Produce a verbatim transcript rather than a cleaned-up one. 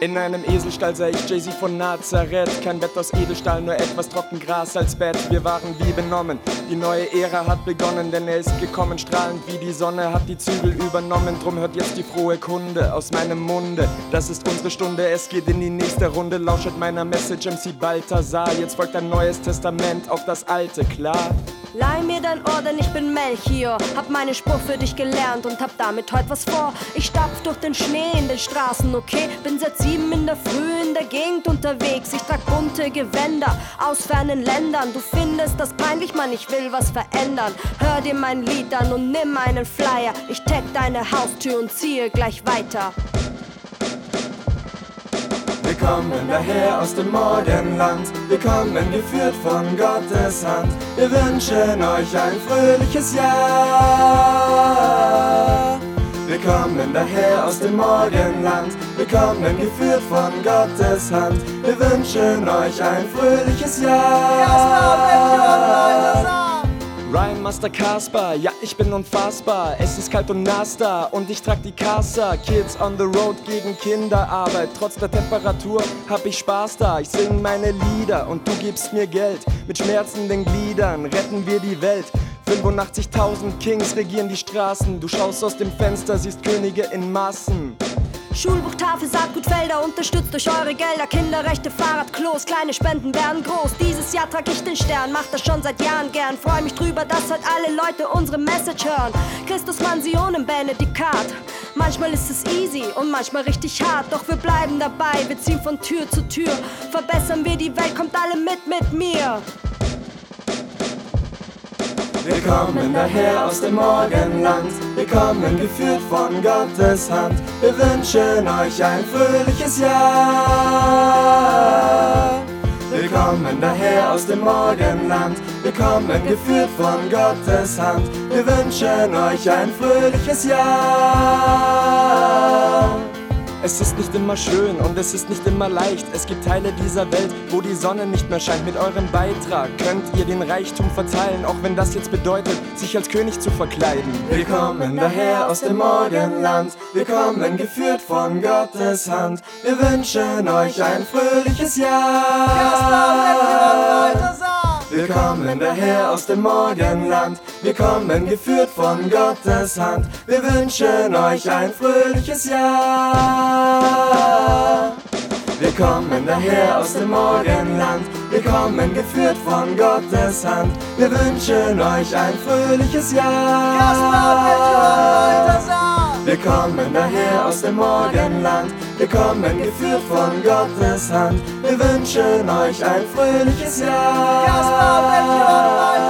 In einem Eselstall sah ich Jay-Z von Nazareth. Kein Bett aus Edelstahl, nur etwas Trockengras als Bett. Wir waren wie benommen, die neue Ära hat begonnen, denn er ist gekommen, strahlend wie die Sonne, hat die Zügel übernommen. Drum hört jetzt die frohe Kunde aus meinem Munde. Das ist unsere Stunde, es geht in die nächste Runde. Lauschet meiner Message, M C Balthasar. Jetzt folgt ein neues Testament auf das alte, klar? Leih mir dein Ohr, denn ich bin Melchior. Hab meinen Spruch für dich gelernt und hab damit heute was vor. Ich stapf durch den Schnee in den Straßen, okay? Bin seit sieben in der Früh in der Gegend unterwegs. Ich trag bunte Gewänder aus fernen Ländern. Du findest das peinlich, Mann, ich will was verändern. Hör dir mein Lied an und nimm einen Flyer. Ich tag deine Haustür und ziehe gleich weiter. Wir kommen daher aus dem Morgenland, wir kommen geführt von Gottes Hand. Wir wünschen euch ein fröhliches Jahr. Wir kommen daher aus dem Morgenland, wir kommen geführt von Gottes Hand. Wir wünschen euch ein fröhliches Jahr. Rhyme Master Kasper, ja ich bin unfassbar. Es ist kalt und nass da und ich trag die Casa. Kids on the road gegen Kinderarbeit. Trotz der Temperatur hab ich Spaß da. Ich sing meine Lieder und du gibst mir Geld. Mit schmerzenden Gliedern retten wir die Welt. fünfundachtzigtausend Kings regieren die Straßen. Du schaust aus dem Fenster, siehst Könige in Massen. Schulbuchtafel, Saatgutfelder, unterstützt durch eure Gelder. Kinderrechte, Fahrradklos, kleine Spenden werden groß. Dieses Jahr trag ich den Stern, mach das schon seit Jahren gern. Freu mich drüber, dass heute alle Leute unsere Message hören. Christus Mansionen, Benedikat. Manchmal ist es easy und manchmal richtig hart. Doch wir bleiben dabei, wir ziehen von Tür zu Tür. Verbessern wir die Welt, kommt alle mit mit mir. Wir kommen daher aus dem Morgenland, wir kommen geführt von Gottes Hand. Wir wünschen euch ein fröhliches Jahr. Wir kommen daher aus dem Morgenland, wir kommen geführt von Gottes Hand. Wir wünschen euch ein fröhliches Jahr. Es ist nicht immer schön und es ist nicht immer leicht. Es gibt Teile dieser Welt, wo die Sonne nicht mehr scheint. Mit eurem Beitrag könnt ihr den Reichtum verteilen, auch wenn das jetzt bedeutet, sich als König zu verkleiden. Wir kommen daher aus dem Morgenland, wir kommen geführt von Gottes Hand. Wir wünschen euch ein fröhliches Jahr. Wir kommen daher aus dem Morgenland, wir kommen geführt von Gottes Hand. Wir wünschen euch ein fröhliches Jahr. Wir kommen daher aus dem Morgenland, wir kommen geführt von Gottes Hand. Wir wünschen euch ein fröhliches Jahr. Wir kommen daher aus dem Morgenland, wir kommen geführt von Gottes Hand. Wir wünschen euch ein fröhliches Jahr.